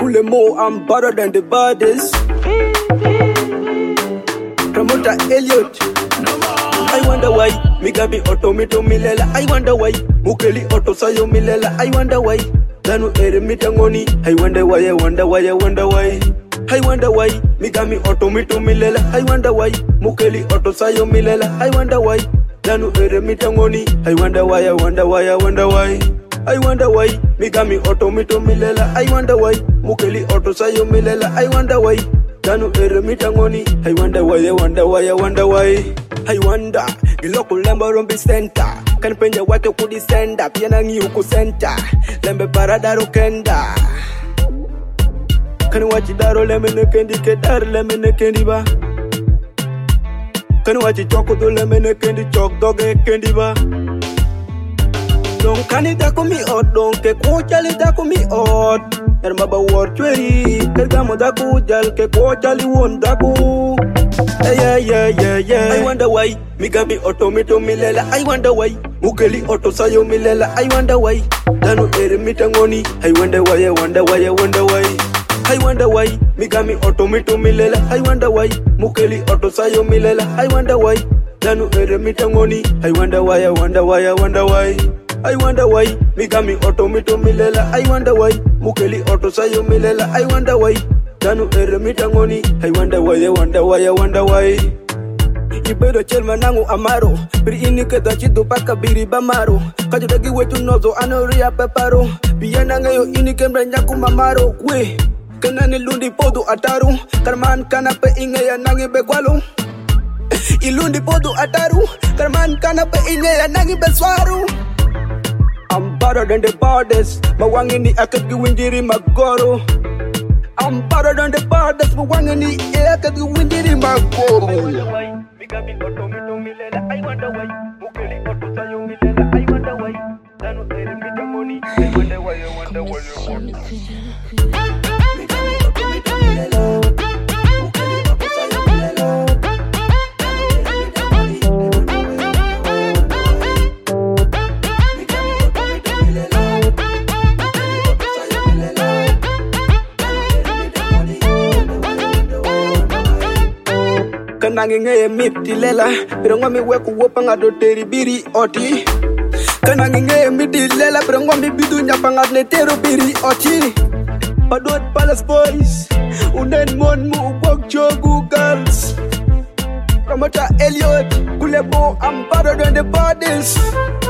Kule Mo, I'm better than the baddest. Promoter Elliot. I wonder why Migabi Auto Mito Milela. I wonder why Mukeli Auto Sayo Milela. I wonder why Danu Eremitangoni. I wonder why, I wonder why, I wonder why. I wonder why Migami Auto Mito Milela. I wonder why Mukeli Auto Sayo Milela. I wonder why Danu Eremitangoni. I wonder why, I wonder why, I wonder why. I wonder why Migami Auto Mito Milela. I wonder why Mukeli Auto Sayo Milela. I wonder why Danu Eremitangoni. I wonder why, I wonder why, I wonder why. I wonder Iloko lembo rombi center Kan penja wake kudi senda Piana ngi uku center Lembe paradaro kenda Kan wachi daro lembe nekendi Kedar lembe nekendi ba Kan wachi choko do lembe nekendi Chok doge kendi ba Don kani dako mi ot Don ke kuchali dako mi ot Ermaba war chweri Kergamo dako jal Ke kuchali won dako Yeah. I wonder why Migabi Auto Mito Milela. I wonder why Mukeli Auto Sayo Milela. I wonder why Danu Eremitangoni. I wonder why, I wonder why, I wonder why. I wonder why Migami Auto Mito Milela. I wonder why Mukeli Auto Sayo Milela. I wonder why Danu Eremitangoni. I wonder why, I wonder why, I wonder why. I wonder why Migami Auto Mito Milela. I wonder why Mukeli Auto Sayo Milela. I wonder why Danu Eremitangoni. I wonder why, I wonder why, I wonder why. Ibedo chelma nangu amaro. Biri ini keda chido paka biri bamaro. Kajo dagi wetu nozo anoria peparo. Biyana ngayo ini kembra nyaku mamaro. Kwe, kanani lundi podu ataru. Karman kana pe inge ya nangi bekwalu. Ilundi podu ataru. Karman kana pe inge ya nangi beswaru. I'm better than the baddest. Mawangini akagi winjiri magoro. I'm better than the baddest. Mawangini akagi winjiri magoro. I wonder why Migabi Auto Mito Milela. I wonder why Mukeli Auto Sayo Milela. I wonder why Danu Eremitangoni. I wonder why, I wonder why, I wonder why. Migabi Auto Mito Milela. Mukeli Auto Sayo Milela. Kanangi ngeye miti lela Pero ngwami weku wopa nga do teri biri oti Kanangi ngeye miti lela Pero ngwami bidu nyapa nga netero biri oti Padot Palace Boys Unen mon mu ubok jogu girls Promoter Elliot Kule Mo, I'm better than the baddest.